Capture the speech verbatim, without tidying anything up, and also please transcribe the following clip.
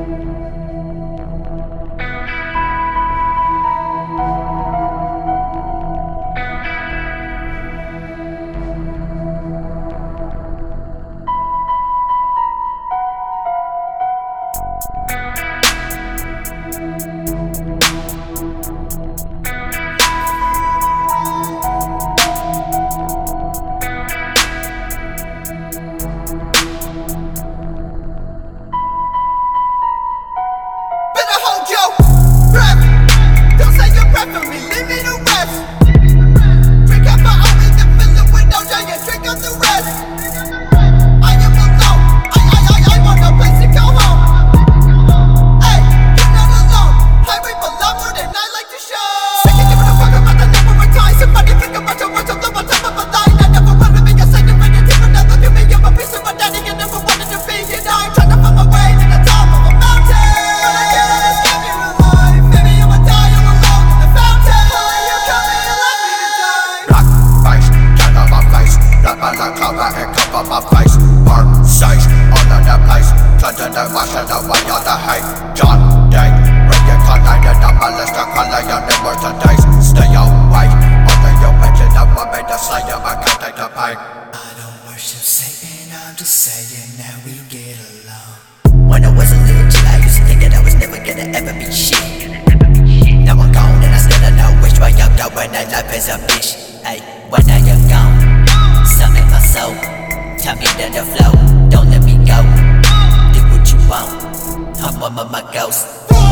When I was a little kid, I used to think that I was never gonna ever be shit. Now I'm gone and I still don't know which way I'm going, and life is a bitch. Hey, when I am gone, some in my soul tell me to the flow, don't let me go. Do what you want, I'm one of my ghosts.